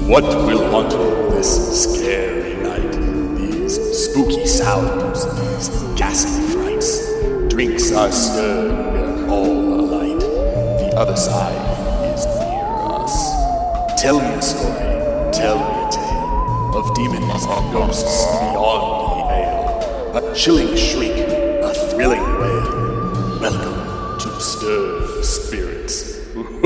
What will haunt you this scary night? These spooky sounds, these ghastly frights. Drinks are stirred, we're all alight. The other side is near us. Tell me a story, tell me a tale of demons and ghosts beyond the ale. A chilling shriek, a thrilling wail. Welcome to Stirred Spirits.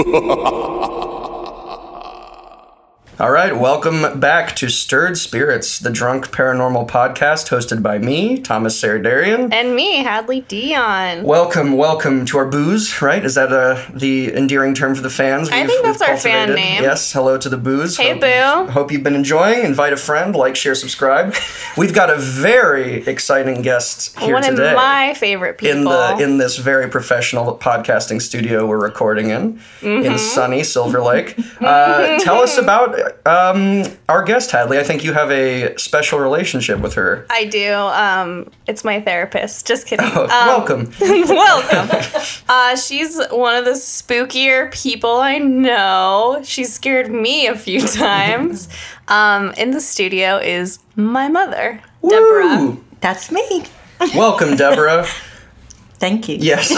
All right, welcome back to Stirred Spirits, the drunk paranormal podcast hosted by me, Thomas Saradarian. And me, Hadley Dion. Welcome to our booze, right? Is that the endearing term for the fans? I think that's our fan name. Yes, hello to the booze. Hey, boo. Hope you've been enjoying. Invite a friend, like, share, subscribe. We've got a very exciting guest here One today. of my favorite people. In this very professional podcasting studio we're recording in sunny Silver Lake. Tell us about our guest, Hadley. I think you have a special relationship with her. I do. It's my therapist. Just kidding. Welcome. Welcome. She's one of the spookier people I know. She's scared me a few times. In the studio is my mother, Deborah. Woo! That's me. Welcome, Deborah. Thank you. Yes.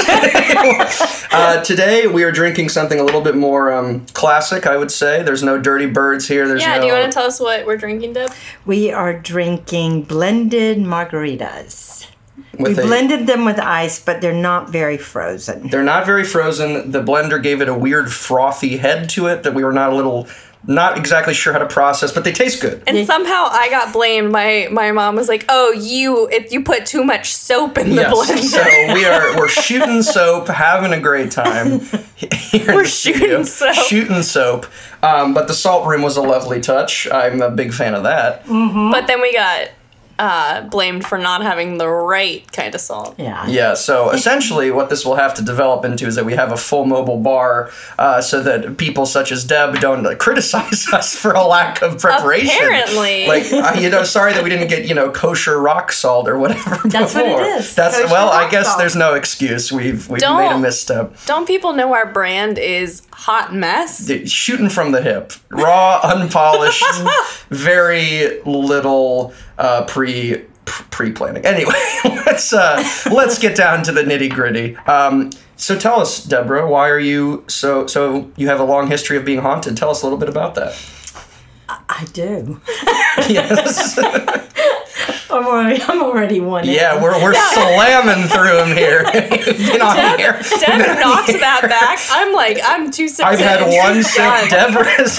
Today we are drinking something a little bit more classic, I would say. There's no dirty birds here. Do you want to tell us what we're drinking, Deb? We are drinking blended margaritas. We blended them with ice, but they're not very frozen. They're not very frozen. The blender gave it a weird frothy head to it that we were not exactly sure how to process, but they taste good. And somehow I got blamed. My mom was like, "Oh, you put too much soap in the blender." So we're shooting soap, having a great time. We're shooting soap. But the salt room was a lovely touch. I'm a big fan of that. Mm-hmm. But then we got blamed for not having the right kind of salt. Yeah, so essentially what this will have to develop into is that we have a full mobile bar so that people such as Deb don't criticize us for a lack of preparation. Apparently. Sorry that we didn't get, kosher rock salt or whatever That's before. what it is. I guess there's no excuse. We've made a misstep. Don't people know our brand is hot mess? Shooting from the hip. Raw, unpolished, very little pre-planning. Anyway, let's get down to the nitty-gritty. So tell us, Deborah, why are you so you have a long history of being haunted. Tell us a little bit about that. I do. Yes. I'm already one. Yeah, we're slamming through them here. Get on here. Deb knocked that back. I'm too sick. I've had one sip. Deborah's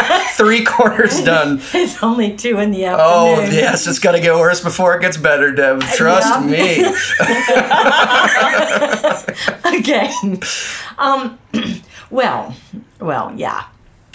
3/4 done. It's only 2 in the afternoon. Oh yes, it's gonna get worse before it gets better, Deb. Trust me. Okay. Well, yeah.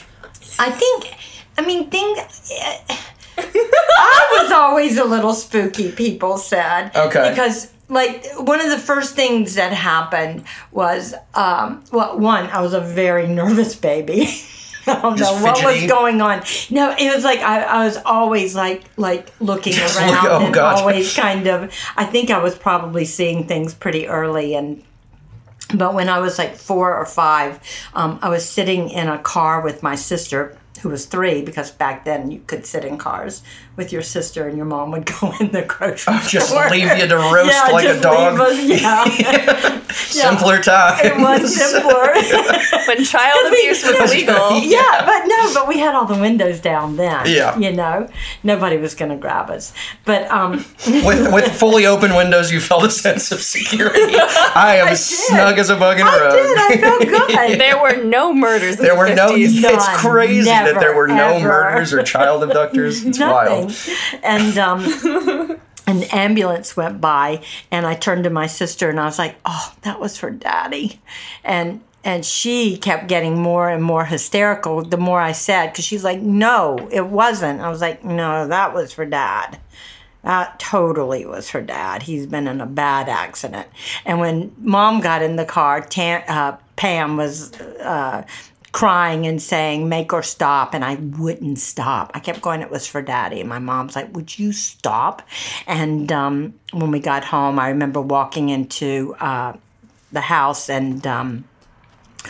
I was always a little spooky, people said. Okay. Because, one of the first things that happened was, I was a very nervous baby. I don't know what was going on. No, it was I was always looking around and always kind of, I think I was probably seeing things pretty early. But when I was 4 or 5, I was sitting in a car with my sister, who was 3, because back then you could sit in cars with your sister and your mom would go in the grocery store. Just leave you to roast like a dog. Simpler times. It was simpler. When child abuse was legal. But we had all the windows down then. Yeah. Nobody was going to grab us. But with fully open windows, you felt a sense of security. I am snug as a bug in a rug. I felt good. There were no murders in the 50s. It's crazy Never, that there were no ever. murders or child abductors. It's wild. And an ambulance went by, and I turned to my sister, and I was like, "Oh, that was for Daddy," and she kept getting more and more hysterical the more I said, because she's like, "No, it wasn't." I was like, "No, that was for Dad. That totally was for Dad. He's been in a bad accident." And when Mom got in the car, Pam was crying and saying, "Make her stop," and I wouldn't stop. I kept going, "It was for Daddy." And my mom's like, "Would you stop?" And when we got home, I remember walking into the house, and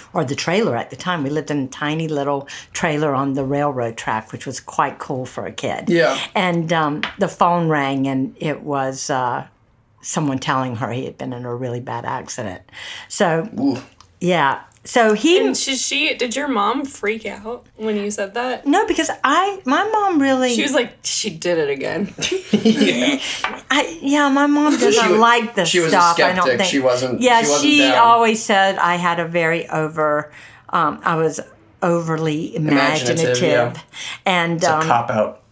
or the trailer at the time. We lived in a tiny little trailer on the railroad track, which was quite cool for a kid. Yeah. And the phone rang, and it was someone telling her he had been in a really bad accident. So, yeah. So And did your mom freak out when you said that? No, because my mom really... She was like, she did it again. my mom doesn't like this stuff. She was a skeptic. I don't think. She wasn't. Yeah, she wasn't she down. always said I had a very I was overly imaginative. Yeah. And It's a cop out.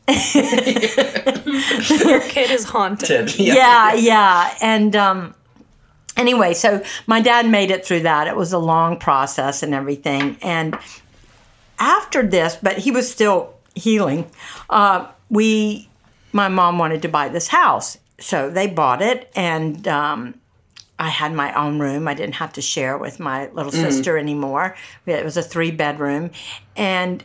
Your kid is haunted. Yeah. And anyway, so my dad made it through that. It was a long process and everything. And after this, but he was still healing, my mom wanted to buy this house. So they bought it, and I had my own room. I didn't have to share with my little sister anymore. It was a 3-bedroom. And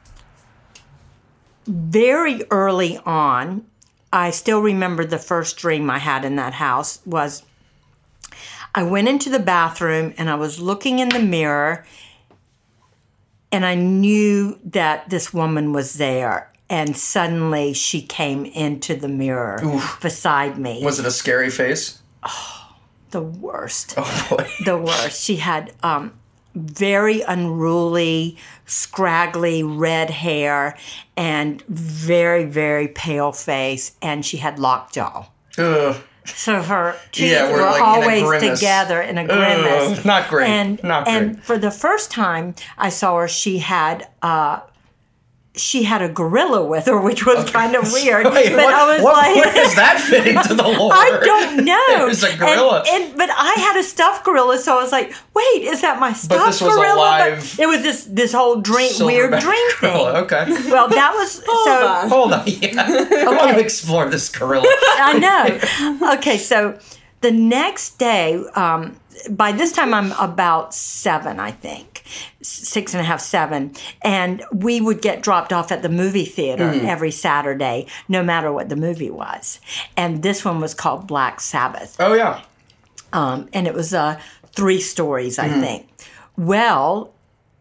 very early on, I still remember the first dream I had in that house was I went into the bathroom and I was looking in the mirror, and I knew that this woman was there. And suddenly she came into the mirror beside me. Was it a scary face? The worst. Oh, boy. The worst. She had very unruly, scraggly red hair and very, very pale face. And she had lockjaw. Ugh. So her teeth were like always together in a grimace. Not great. And for the first time I saw her, she had a gorilla with her, which was kind of weird. Wait, but I was like, where does that fit into the lore? I don't know. It was a gorilla. But I had a stuffed gorilla, so I was like, wait, is that my stuffed gorilla? But this was a live... But it was this whole weird dream gorilla. thing. Okay. Well, that was... Hold on. Yeah. I want to explore this gorilla. I know. Okay, so the next day... by this time, I'm about 7, I think, 6.5, 7. And we would get dropped off at the movie theater every Saturday, no matter what the movie was. And this one was called Black Sabbath. Oh, yeah. And it was 3 stories, I think. Well,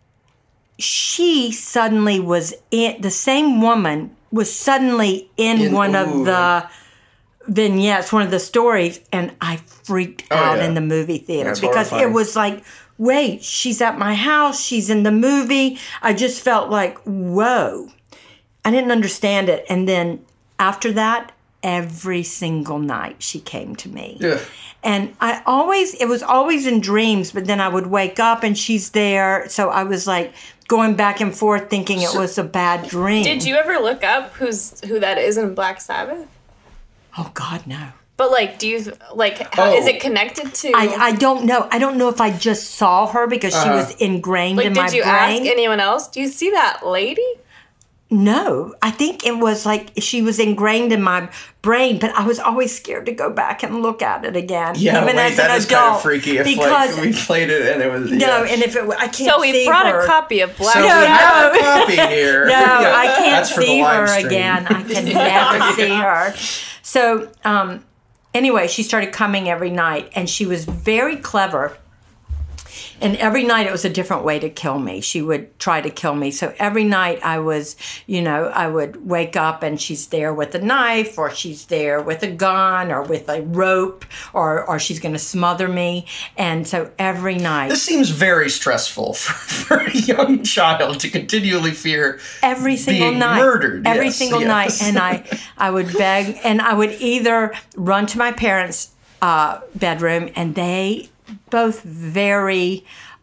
she suddenly was in, the same woman was suddenly in one of the vignettes, one of the stories, and I freaked out in the movie theater. That's because horrifying. it was like, wait, she's at my house, she's in the movie. I just felt like, whoa. I didn't understand it. And then after that, every single night she came to me. Yeah. And it was always in dreams, but then I would wake up and she's there. So I was like going back and forth thinking it was a bad dream. Did you ever look up who that is in Black Sabbath? Oh, God, no. But, like, do you, like, how is it connected to... I don't know. I don't know if I just saw her because she was ingrained in my brain. Did you ask anyone else? Do you see that lady? No. I think it was like she was ingrained in my brain, but I was always scared to go back and look at it again. Yeah, even as that an is adult, kind of freaky if, because, like, we played it and it was... No, and if it I can't see her. So we brought a copy of Black So Sabbath. we have a copy here. No, Yeah, I can't that's for the see live her stream. again. I can never see her. So, anyway, she started coming every night, and she was very clever. And every night it was a different way to kill me. She would try to kill me. So every night I would wake up and she's there with a knife, or she's there with a gun, or with a rope, or she's going to smother me. And so every night. This seems very stressful for a young child to continually fear every single being night. murdered. Every single night. And I would beg, and I would either run to my parents' bedroom, and they both very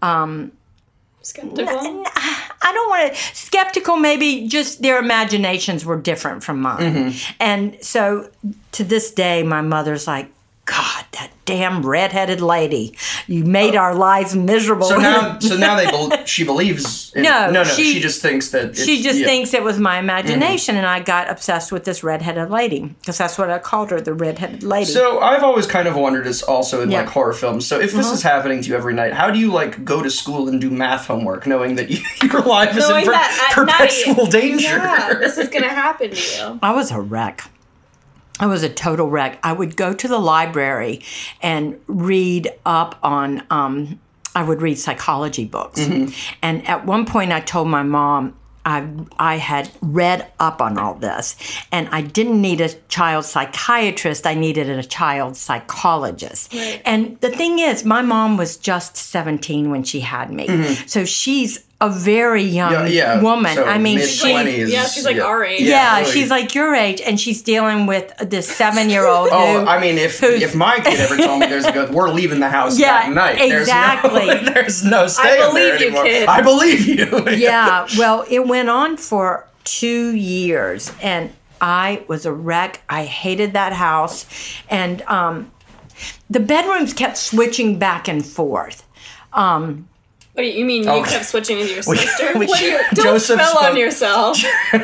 Skeptical? I don't want to skeptical, maybe just their imaginations were different from mine. And so to this day my mother's like, God, that damn redheaded lady, you made our lives miserable. So now she believes No, she just thinks that she just thinks it was my imagination. And I got obsessed with this redheaded lady because that's what I called her, the redheaded lady. So I've always kind of wondered, this also in like horror films. So if this is happening to you every night, how do you like go to school and do math homework knowing that your life is in perpetual danger? Yeah, this is gonna happen to you. I was a wreck. I was a total wreck. I would go to the library and read up on I would read psychology books. And at one point I told my mom, I had read up on all this, and I didn't need a child psychiatrist. I needed a child psychologist. Right. And the thing is, my mom was just 17 when she had me. So she's a very young woman. So I mean, mid-20s. she's like our age. Yeah, really. she's like your age, and she's dealing with this 7-year-old. Oh, I mean, if my kid ever told me there's a ghost, we're leaving the house that night. Exactly. There's no staying I believe there you, anymore. kid. I believe you. Yeah, well, it went on for 2 years, and I was a wreck. I hated that house, and the bedrooms kept switching back and forth. What do you mean you kept switching with your sister? we- Don't Joseph spell on spoke- yourself.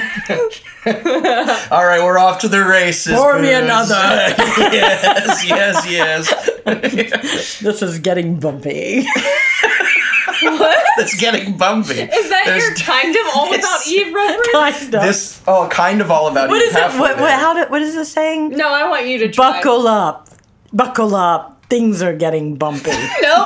All right, we're off to the races. Pour me Booze. another. yes. This is getting bumpy. It's getting bumpy. Is that your kind of all about Eve reference? Kind of. Kind of all about What you. is it? What is it saying? No, I want you to try. Buckle up. Buckle up. Things are getting bumpy. Nope.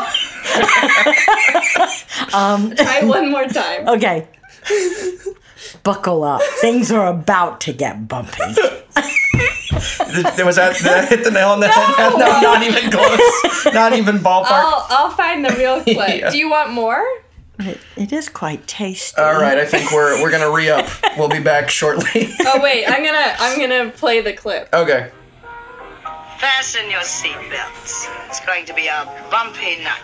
Try one more time. Okay. Buckle up. Things are about to get bumpy. Did I hit the nail on the head? No, not even close. Not even ballpark. I'll find the real clip. Yeah. Do you want more? It is quite tasty. All right, I think we're gonna re-up. We'll be back shortly. Oh wait, I'm gonna play the clip. Okay. Fasten your seatbelts. It's going to be a bumpy night.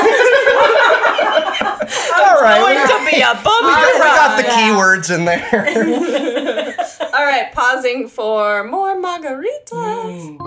All right. We to be a bumpy got the keywords in there. All right, pausing for more margaritas.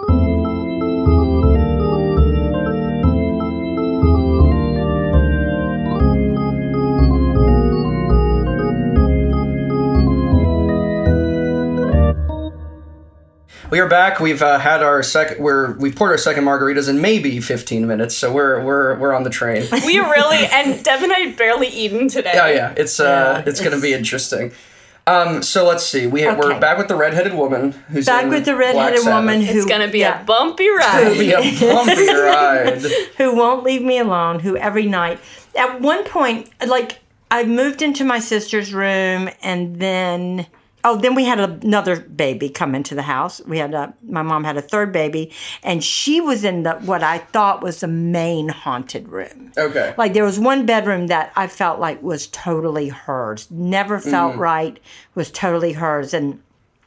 We are back. We've had our second. We've poured our second margaritas in maybe 15 minutes, so we're on the train. We really, and Deb and I had barely eaten today. Oh yeah, it's going to be interesting. So let's see. We're back with the redheaded woman who's Back in with the Black redheaded Sabbath. woman It's gonna be a bumpy It'll ride. be a bumpy ride. who won't leave me alone, who every night. At one point, like, I moved into my sister's room, and then we had another baby come into the house. My mom had a third baby, and she was in what I thought was the main haunted room. Okay. Like, there was one bedroom that I felt like was totally hers. Never felt right, was totally hers. And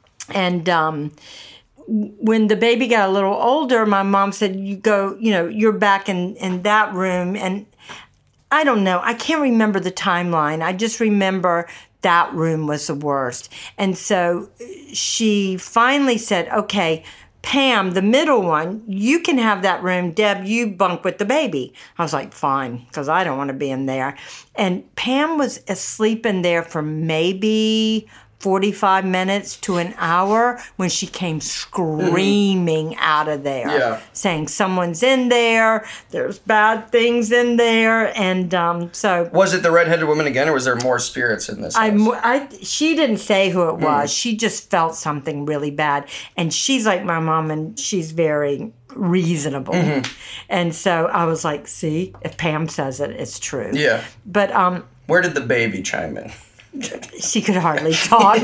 when the baby got a little older, my mom said, you're back in that room. And I don't know. I can't remember the timeline. I just remember that room was the worst. And so she finally said, okay, Pam, the middle one, you can have that room. Deb, you bunk with the baby. I was like, fine, because I don't want to be in there. And Pam was asleep in there for maybe 45 minutes to an hour when she came screaming out of there, saying someone's in there, there's bad things in there. And so... Was it the redheaded woman again, or was there more spirits in this house? She didn't say who it was. She just felt something really bad. And she's like my mom, and she's very reasonable. And so I was like, see, if Pam says it, it's true. Yeah. But where did the baby chime in? she could hardly talk.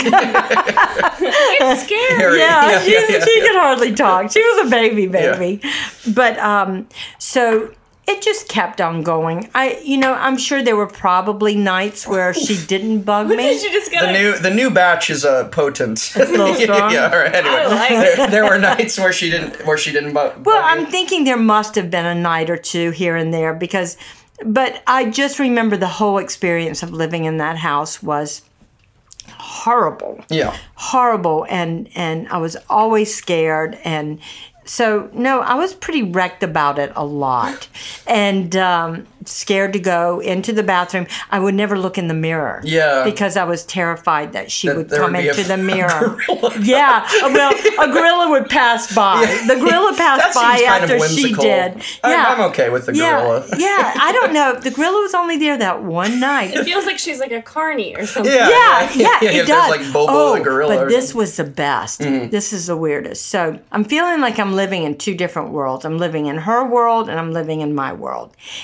It's scary. Yeah, she could hardly talk. She was a baby. But so it just kept on going. I'm sure there were probably nights where she didn't bug me. Did you just get The new batch is potent. It's a little strong. Yeah. All right. Anyway, I like it. there were nights where she didn't bug. Well, bug I'm you. thinking there must have been a night or two here and there but I just remember the whole experience of living in that house was horrible. Yeah. Horrible, and I was always scared, and so no, I was pretty wrecked about it a lot, and scared to go into the bathroom. I would never look in the mirror. Yeah. Because I was terrified that would there come would be into the mirror. gorilla. Yeah. Well, a gorilla would pass by. The gorilla passed That by seems kind of after she whimsical. did. Yeah. I'm okay with the gorilla. Yeah. I don't know. The gorilla was only there that one night. It feels like she's like a carny or something. Yeah, if it there's does. like Bobo the gorilla. But or this something. was the best. This is the weirdest. So I'm feeling like I'm living in two different worlds. I'm living in her world and I'm living in my world. And so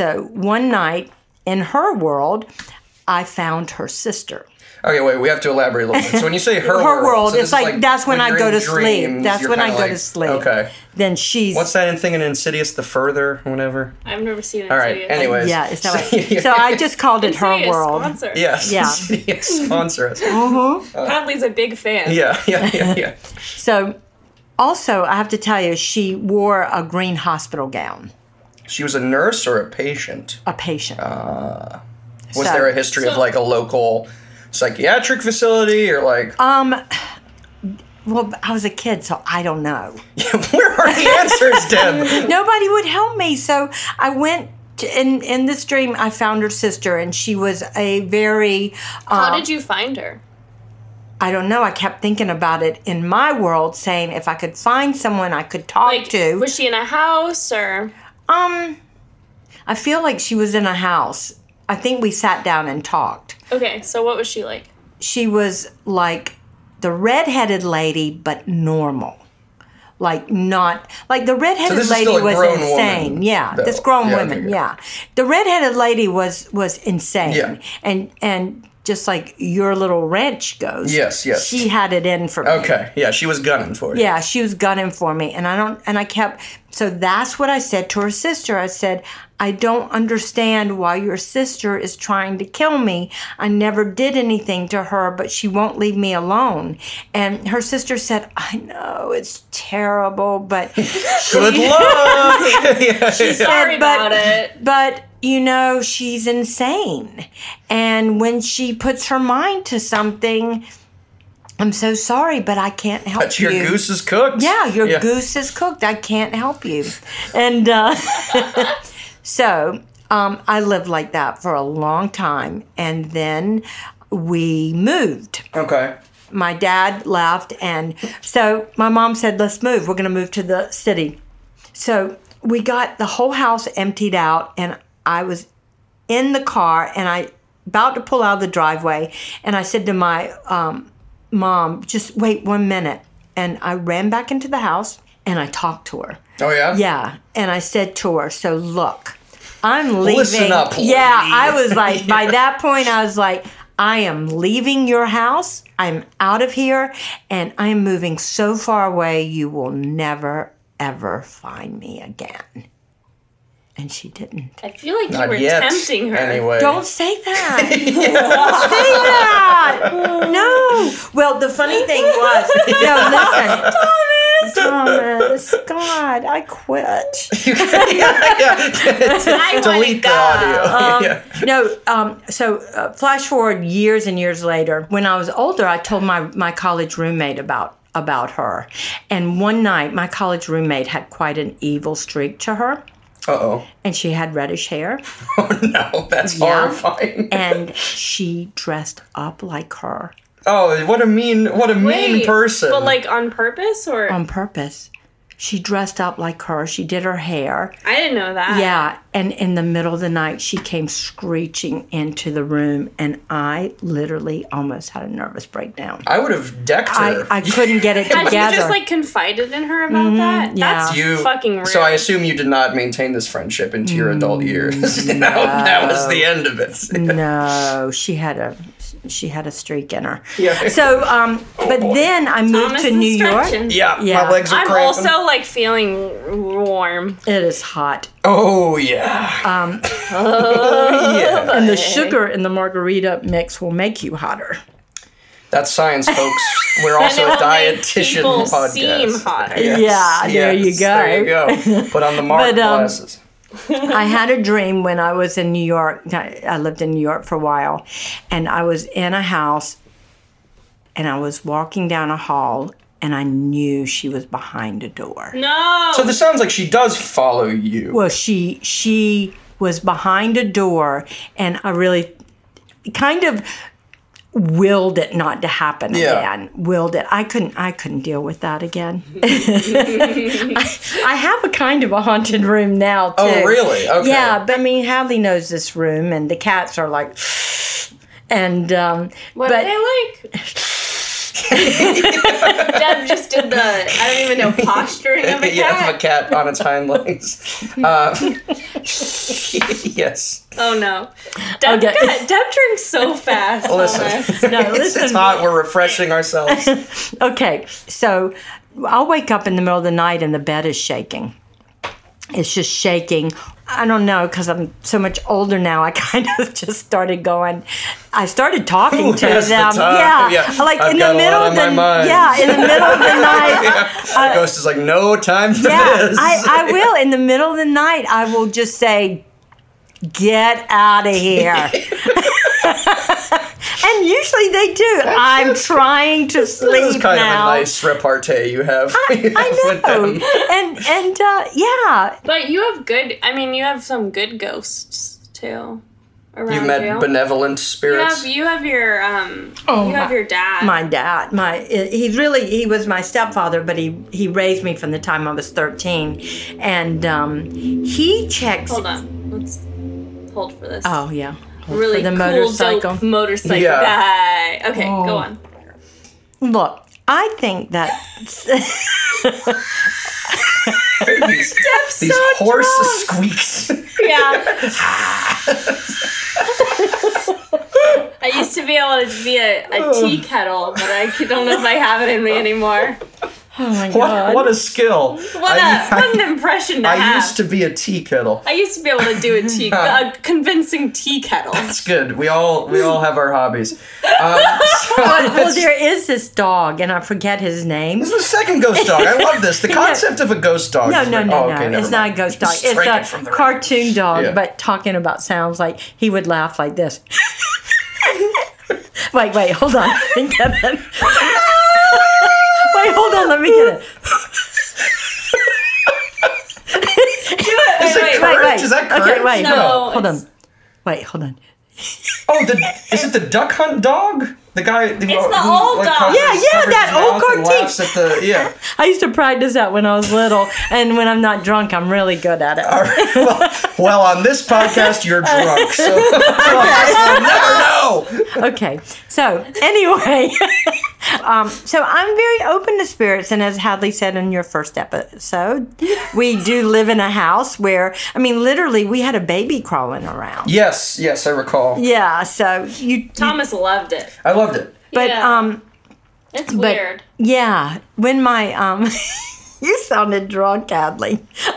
so one night in her world, I found her sister. Okay, wait, we have to elaborate a little bit. So when you say her World, so this it's is like that's when I you're go in to sleep. dreams, That's you're when I kinda go like- to sleep. Okay. Then she's. What's that in thing in Insidious, The Further, or whatever? I've never seen it. All right, anyways. Yeah, is that right? So I just called it her world. Sponsor. Yes. Yeah. Yes, sponsor us. Hadley's a big fan. Yeah. So also, I have to tell you, she wore a green hospital gown. She was a nurse or a patient? A patient. Was So- there a history of like a local psychiatric facility or like... Well, I was a kid, so I don't know. Where are the answers, Deb? Nobody would help me, so I went. In this dream, I found her sister, and she was a very. How did you find her? I don't know. I kept thinking about it in my world, saying if I could find someone I could talk Like, to. was she in a house or? I feel like she was in a house. I think we sat down and talked. Okay, so what was she like? She was like the redheaded lady, but normal. Like not like the redheaded So this is lady still a was grown insane. woman, Yeah, though. this grown Yeah, woman. okay. Yeah, the redheaded lady was insane. Yeah. and just like your little wrench goes. Yes. She had it in for me. Okay, yeah, she was gunning for you. Yeah, she was gunning for me, and I kept. So that's what I said to her sister. I said, I don't understand why your sister is trying to kill me. I never did anything to her, but she won't leave me alone. And her sister said, I know it's terrible, but Good luck! she said, Sorry about it. But she's insane, and when she puts her mind to something. I'm so sorry, but I can't help But you. your goose is cooked. Yeah, your goose is cooked. I can't help you. And so I lived like that for a long time. And then we moved. Okay. My dad left. And so my mom said, let's move. We're going to move to the city. So we got the whole house emptied out. And I was in the car and I about to pull out of the driveway. And I said to my Mom, just wait 1 minute. And I ran back into the house and I talked to her. Oh, yeah? Yeah. And I said to her, so look, I'm leaving. Listen up, lady. Yeah, I was like, by that point, I was like, I am leaving your house. I'm out of here. And I'm moving so far away, you will never, ever find me again. And she didn't. I feel like Not you were yet, tempting her. Anyway. Don't say that. Don't say that. No. Well, the funny thing was, listen. Thomas, God, I quit. Delete the audio. So flash forward years and years later, when I was older, I told my college roommate about her. And one night, my college roommate had quite an evil streak to her. Uh-oh. And she had reddish hair. Oh, no. That's horrifying. And she dressed up like her. Oh, what a mean Wait, person. But like on purpose or? On purpose. She dressed up like her. She did her hair. I didn't know that. Yeah. And in the middle of the night, she came screeching into the room. And I literally almost had a nervous breakdown. I would have decked her. I couldn't get it Had together. you just like confided in her about that? yeah. That's fucking rude. So I assume you did not maintain this friendship into your adult years. No, that was the end of it. No, she had a streak in her. Yeah. So, but then I moved Thomas to is New York. stretching. Yeah, Yeah. my legs are I'm cramping. also like feeling warm. It is hot. Oh, yeah. And the sugar in the margarita mix will make you hotter. That's science, folks. We're And also it a will make dietitian people podcast. seem hotter. Yes, Yeah, there you go. There you go. Put on the Mark glasses. I had a dream when I was in New York. I lived in New York for a while. And I was in a house and I was walking down a hall and I knew she was behind a door. No. So this sounds like she does follow you. Well, she was behind a door, and I really kind of willed it not to happen again. Willed it. I couldn't deal with that again. I have a kind of a haunted room now too. Oh, really? Okay. Yeah, but I mean, Hadley knows this room, and the cats are like, and what but are they like? Deb just did the, I don't even know, posturing of a cat. Yeah, of a cat on its hind legs. Yes. Oh no. Deb drinks so fast. Listen, No, it's listen. hot. We're refreshing ourselves. Okay, so I'll wake up in the middle of the night and the bed is shaking. It's just shaking. I don't know, because I'm so much older now. I kind of just started going. I started talking Who to has the them. time? Yeah, like I've in got the a middle lot of on the my mind. yeah, in the middle of the night. The ghost is like, no time for Yeah, this. I will. In the middle of the night, I will just say, "Get out of here." And usually they do. I'm trying to sleep This is kind now. of a nice repartee you have. I with know. them. And yeah. But you have good, I mean, you have some good ghosts too. Around You've met you. benevolent spirits. You have your, Oh, you have your dad. My dad, he was my stepfather, but he raised me from the time I was 13, and he checks. Hold on. Let's hold for this. Oh yeah, Really for the cool, motorcycle. dope motorcycle Yeah. guy. Okay, Oh. go on. Look, I think that These horse squeaks. Yeah. I used to be able to be a tea kettle, but I don't know if I have it in me anymore. oh my god, What a skill. What an impression to I have. used to be a tea kettle. I used to be able to do a convincing tea kettle. It's good. We all have our hobbies. well, there is this dog, and I forget his name. This is the second ghost dog. I love this. The concept of a ghost dog. No, is no, like- no, oh, no. okay, never It's not a mind. ghost dog. Strike it It's from a the cartoon dog, Yeah. but talking about sounds like he would laugh like this. Wait, hold on. Let me get it. Wait, hold on. Let me get it. Is it courage? Is that courage? Okay, wait, No, hold on. it's- Wait, hold on. Oh, is it the duck hunt dog? The guy. It's the old dog. Yeah, that old cartoon. Laughs at the, yeah. I used to practice that when I was little, and when I'm not drunk, I'm really good at it. All right. Well, on this podcast, you're drunk, so we'll never know. Okay, so anyway, so I'm very open to spirits, and as Hadley said in your first episode, we do live in a house where, I mean, literally, we had a baby crawling around. Yes, I recall. Yeah, so Thomas loved it. I loved it. but Yeah. It's but- weird. yeah, when my you sounded drunk, Hadley.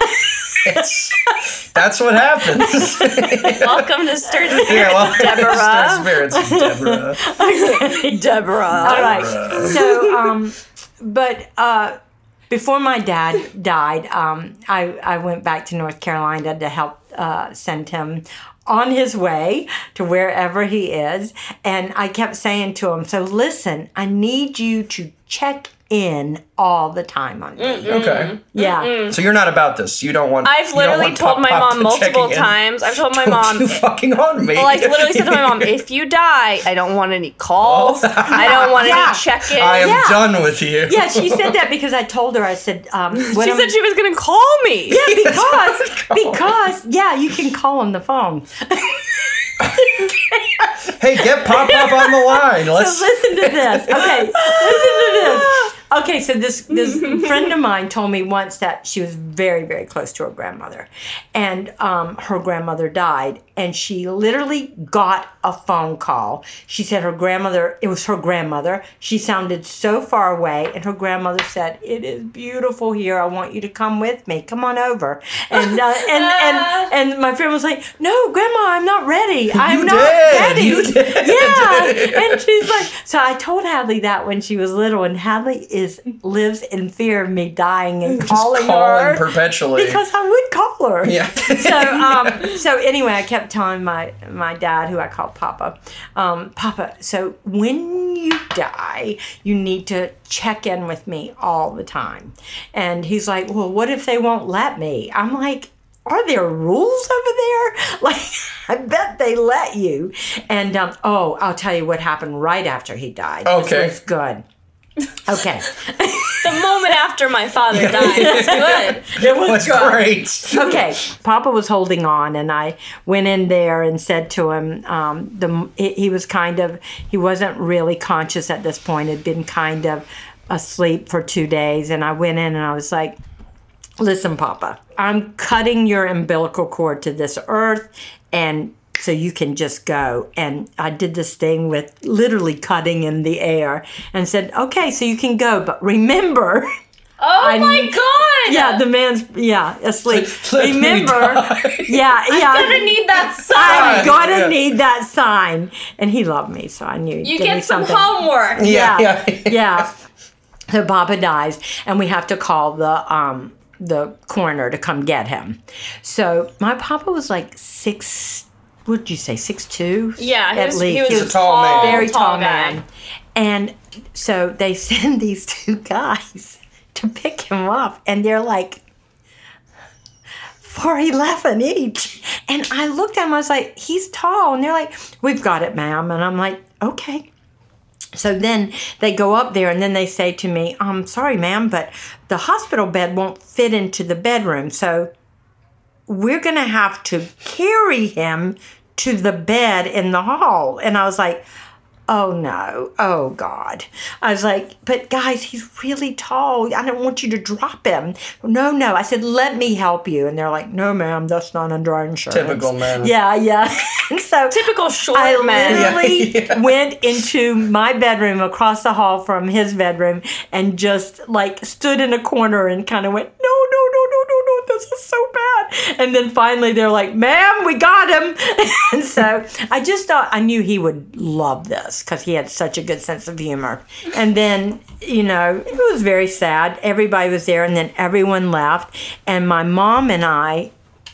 That's what happens. Welcome to Stirred Yeah, well, Deborah. Spirits, Deborah. Deborah. All right. So, but before my dad died, I went back to North Carolina to help send him on his way to wherever he is. And I kept saying to him, so listen, I need you to check in all the time on me. Okay. Yeah. So you're not about this. You don't want. I've you don't literally want told my Papa mom multiple checking in. times. I've told my Don't mom. you fucking on me. Well, I literally said to my mom, if you die, I don't want any calls. I don't want Yeah. any check-ins. I am Yeah. done with you. Yeah, she said that because I told her, I said, She said she was going to call me. yeah, because, yeah, you can call on the phone. Hey, get Pop Pop on the line. Let's. So listen to this. Okay, listen to this. Okay, so this friend of mine told me once that she was very, very close to her grandmother, and her grandmother died, and she literally got a phone call. She said it was her grandmother. She sounded so far away, and her grandmother said, "It is beautiful here. I want you to come with me. Come on over." And and my friend was like, "No, Grandma, I'm not ready. I'm not ready." You did. Yeah, and she's like, so I told Hadley that when she was little, and Hadley lives in fear of me dying and calling her perpetually. because I would call her. Yeah. So anyway, I kept telling my dad, who I call Papa, Papa, so when you die, you need to check in with me all the time. And he's like, well, what if they won't let me? I'm like, are there rules over there? Like, I bet they let you. And, I'll tell you what happened right after he died. Okay. This was good. Okay. The moment after my father died was good. It was That's good. great. Okay, Papa was holding on, and I went in there and said to him, he wasn't really conscious at this point, had been kind of asleep for 2 days, and I went in and I was like, listen, Papa, I'm cutting your umbilical cord to this earth, and so you can just go. And I did this thing with literally cutting in the air and said, okay, so you can go, but remember... Oh my God! Yeah, the man's asleep. Let me Remember, die. I'm gonna need that sign. I'm gonna Yeah. need that sign. And he loved me, so I knew. You give me get some something. homework. Yeah. So Papa dies, and we have to call the coroner to come get him. So my Papa was like 6. What did you say? 6'2"? Yeah, at least. he was a tall man. Very tall guy. man. And so they send these 2 guys to pick him up, and they're like $4.11 each. And I looked at him, I was like, he's tall. And they're like, we've got it, ma'am. And I'm like, okay. So then they go up there, and then they say to me, I'm sorry, ma'am, but the hospital bed won't fit into the bedroom. So we're going to have to carry him to the bed in the hall. And I was like, oh no, oh God. I was like, but guys, he's really tall. I don't want you to drop him. No. I said, let me help you. And they're like, no, ma'am, that's not under our insurance. Typical man. Yeah. And so Typical short I man. literally went into my bedroom across the hall from his bedroom and just like stood in a corner and kind of went, no, this is so bad. And then finally they're like, ma'am, we got him. And so I just thought, I knew he would love this because he had such a good sense of humor. And then, it was very sad. Everybody was there, and then everyone left. And my mom and I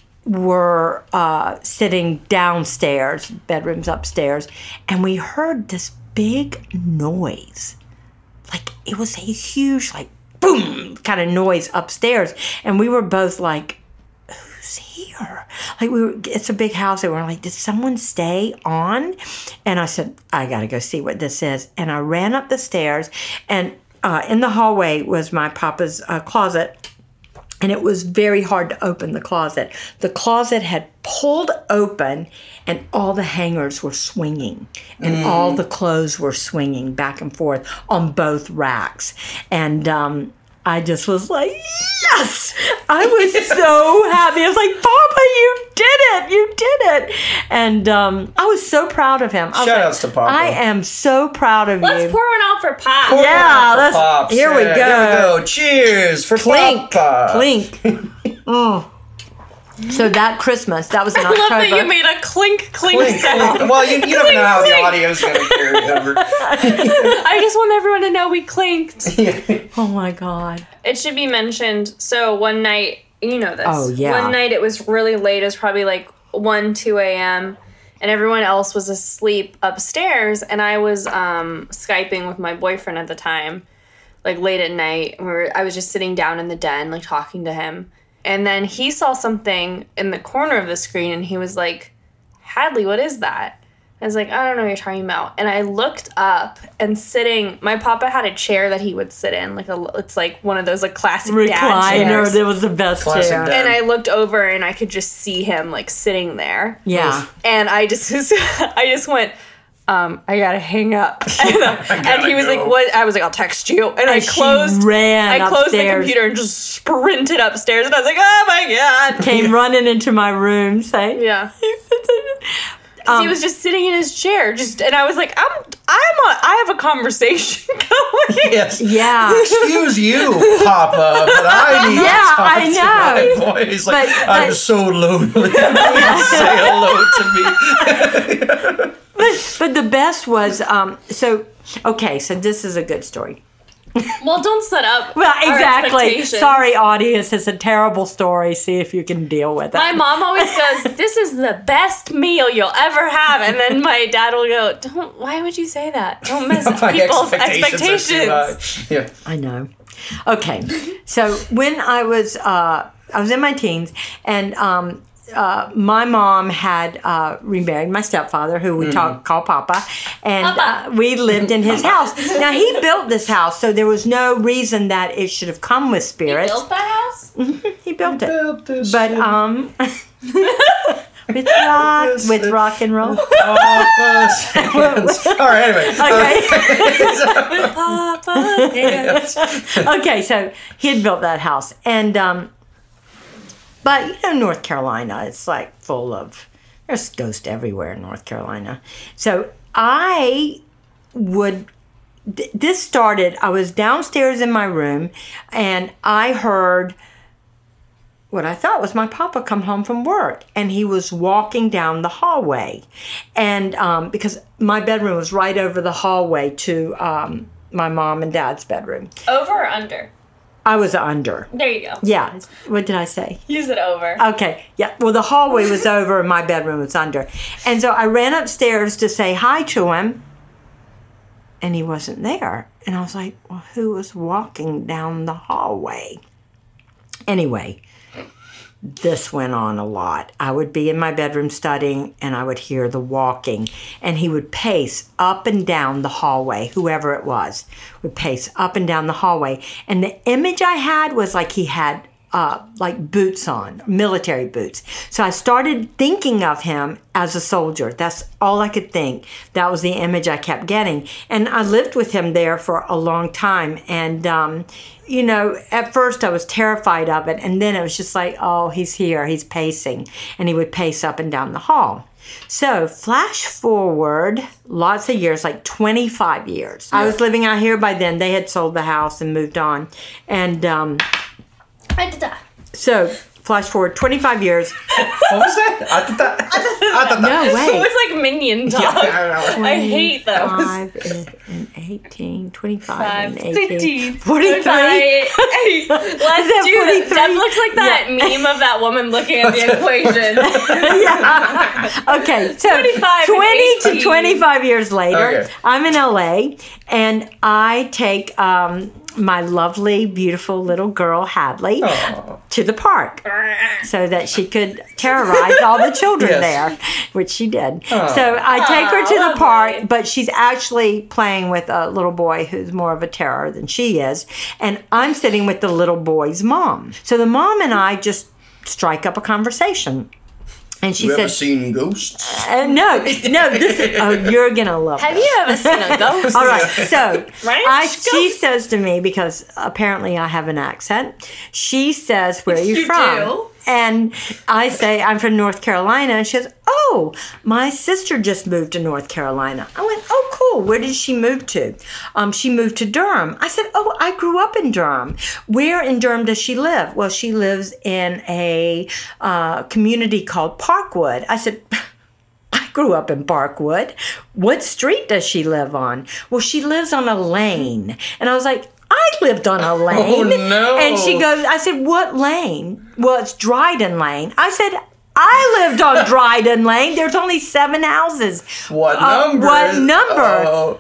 were sitting downstairs, bedrooms upstairs, and we heard this big noise. Like, it was a huge, like, boom kind of noise upstairs. And we were both like, who's here? Like, it's a big house. And we were like, did someone stay on? And I said, I got to go see what this is. And I ran up the stairs, and in the hallway was my Papa's closet. And it was very hard to open the closet. The closet had pulled open, and all the hangers were swinging. And all the clothes were swinging back and forth on both racks. And I just was like, yes! I was so happy. I was like, Papa, you did it! You did it! And I was so proud of him. I was Shout outs to Papa. I am so proud of Let's you. pour one out for Pop. Yeah, let's. Pops. Here we Yeah, go. Here we go. Cheers for Clink, Papa. clink. Oh. So that Christmas, that was in I love October. that you made a clink Clink, sound. clink. Well, you never know how the audio's going to carry over. I just want everyone to know we clinked. Oh my God. It should be mentioned. So one night, you know this. Oh, yeah. One night it was really late. It was probably like 1, 2 a.m. And everyone else was asleep upstairs. And I was Skyping with my boyfriend at the time, like late at night. I was just sitting down in the den, like talking to him. And then he saw something in the corner of the screen, and he was like, Hadley, what is that? I was like, I don't know what you're talking about. And I looked up, and my Papa had a chair that he would sit in. It's like one of those like classic dad Recliner, chairs. that was the best Classic chair. dad. And I looked over, and I could just see him like sitting there. Yeah. And I just went, I gotta hang up. And he was like, what? I was like, I'll text you. And I she closed ran the upstairs. computer and just sprinted upstairs. And I was like, oh my God. Came running into my room saying, Yeah. He was just sitting in his chair, and I was like, I have a conversation going. Yes. yeah. Excuse you, Papa, but I need Yeah, to I talk to my boy. He's like, But- I'm so lonely. Please say hello to me. But the best was, so this is a good story. Well, don't set up. Well, our exactly. expectations. Sorry, audience. It's a terrible story. See if you can deal with it. My mom always goes, "This is the best meal you'll ever have," and then my dad will go, "Don't. Why would you say that? Don't mess with My people's expectations are too expectations." high. Yeah. I know. Okay, so when I was in my teens, and my mom had remarried my stepfather, who we call Papa, and we lived in his house. Now, he built this house, so there was no reason that it should have come with spirits. He built that house? He built it. this But, with rock and roll. All right, anyway. Okay. Okay, so he had built that house. And, but, you know, North Carolina, it's like full of, there's ghosts everywhere in North Carolina. So this started, I was downstairs in my room, and I heard what I thought was my papa come home from work, and he was walking down the hallway. And because my bedroom was right over the hallway to my mom and dad's bedroom. Over or under? I was under. There you go. Yeah. What did I say? Use it over. Okay. Yeah. Well, the hallway was over and my bedroom was under. And so I ran upstairs to say hi to him, and he wasn't there. And I was like, well, who was walking down the hallway? Anyway, this went on a lot. I would be in my bedroom studying, and I would hear the walking, and he would pace up and down the hallway. Whoever it was would pace up and down the hallway. And the image I had was like he had like boots on, military boots. So I started thinking of him as a soldier. That's all I could think. That was the image I kept getting. And I lived with him there for a long time. And, you know, at first I was terrified of it. And then it was just like, oh, he's here, he's pacing. And he would pace up and down the hall. So flash forward lots of years, like 25 years. I was living out here by then. They had sold the house and moved on. And, so, flash forward 25 years. What was that? No way. It was like Minion Dog. I hate those. 25 and 18, 25 and 18. 15, 43. Let's do this. That looks like that meme of that woman looking at the equation. Okay, so 25 20 and 18. to 25 years later, Okay. I'm in LA, and I take my lovely, beautiful little girl, Hadley, to the park so that she could terrorize all the children there, which she did. So I take her to the park, but she's actually playing with a little boy who's more of a terror than she is. And I'm sitting with the little boy's mom. So the mom and I just strike up a conversation. And she You ever said, seen ghosts? no, this is, oh, you're going to love Have this. you ever seen a ghost? All right, so Right? she says to me, because apparently I have an accent, she says, where are you You from? do? And I say, I'm from North Carolina. And she goes, oh, my sister just moved to North Carolina. I went, oh, cool. Where did she move to? She moved to Durham. I said, oh, I grew up in Durham. Where in Durham does she live? Well, she lives in a community called Parkwood. I said, I grew up in Parkwood. What street does she live on? Well, she lives on a lane. And I was like, I lived on a lane. Oh, no. And she goes, I said, what lane? Well, it's Dryden Lane. I said, I lived on Dryden Lane. There's only 7 houses. What number? What number? Oh.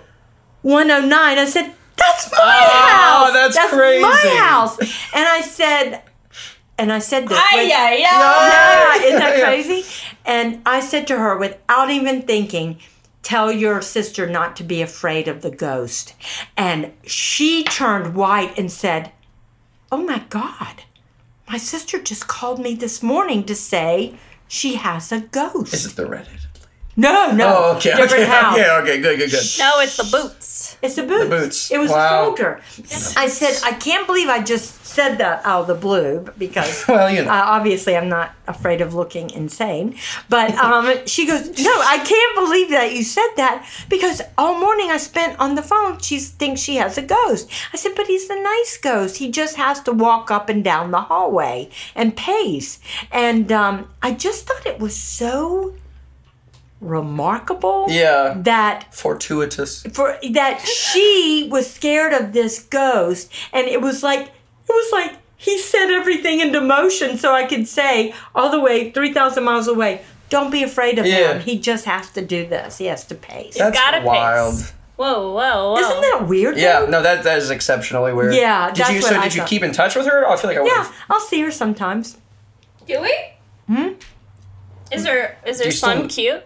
109. I said, that's my house. That's crazy. my house. And I said this. Yeah. Yeah, isn't that crazy? And I said to her, without even thinking, tell your sister not to be afraid of the ghost. And she turned white and said, oh my God, my sister just called me this morning to say she has a ghost. Is it the Reddit? No. Oh, okay. Different house. Yeah, okay, good. No, it's the boots. It's the boots. The boots. It was Wow. a soldier. I said, I can't believe I just said that out of the blue because Well, you know. obviously I'm not afraid of looking insane. But she goes, no, I can't believe that you said that because all morning I spent on the phone. She thinks she has a ghost. I said, but he's a nice ghost. He just has to walk up and down the hallway and pace. And I just thought it was so remarkable that Fortuitous. she was scared of this ghost, and it was like he set everything into motion so I could say all the way 3,000 miles away, don't be afraid of him. He just has to do this. He has to pace. That's gotta wild. pace. Whoa. Isn't that weird? Yeah, though? no, that is exceptionally weird. Yeah, Did that's you? what So I did you thought. keep in touch with her? I feel like I would Yeah, have. I'll see her sometimes. Do we? Is her you son still- cute?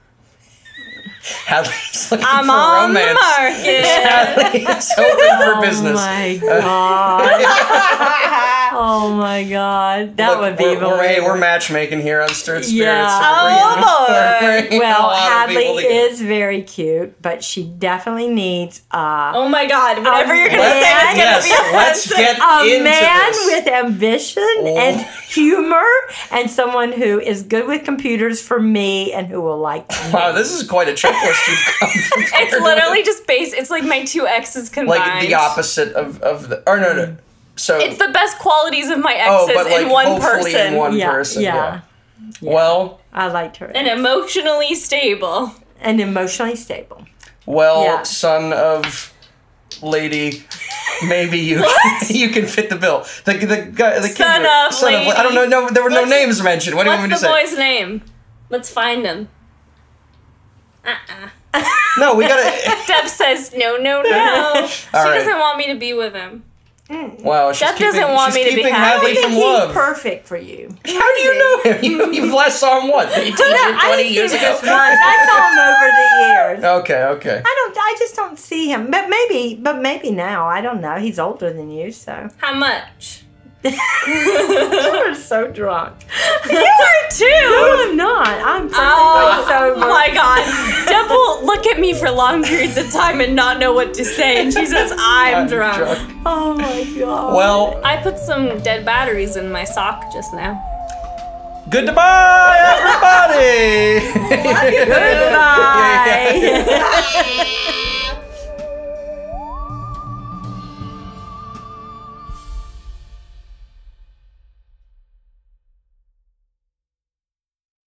Hadley's looking I'm for on the romance. market. Hadley's open for Oh business. my god! Oh my god! That Look, would be we're matchmaking here on Stirred Spirits. Yeah. Oh, We're bringing a Well, lot of Hadley people together. is very cute, but she definitely needs Oh my god, whatever you're gonna say is man. gonna be Let's offensive. get a into man this. with ambition and humor, and someone who is good with computers for me and who will like me. Wow, this is quite a checklist you've come prepared It's literally just base. It's like my two exes combined. like the opposite of the. Or no. So It's the best qualities of my oh, exes but like in one hopefully person. in one Yeah, person. yeah. Well, I liked her. And emotionally stable. And emotionally stable. well, Yeah. son of lady. Maybe you you can fit the bill. The guy, the Son kid, of lady. I don't know. No, there were no What's- names mentioned. What do you want me to What's the say? boy's name? Let's find him. No, we gotta. Deb says no. She All right. doesn't want me to be with him. Wow, she's Deb keeping, doesn't want she's me to be keeping happy. Hadley I think from he's love. perfect for you. How do you know him? You last saw him what? 18 or 20 years I ago? just once. I saw him over the years. Okay. I just don't see him. But maybe now. I don't know. He's older than you, so. How much? You're so drunk. You are too. No, I'm not. I'm perfectly Oh sober. my god. Deb will look at me for long periods of time and not know what to say, and she says, I'm drunk. Oh my god. Well, I put some dead batteries in my sock just now. goodbye, everybody. Goodbye.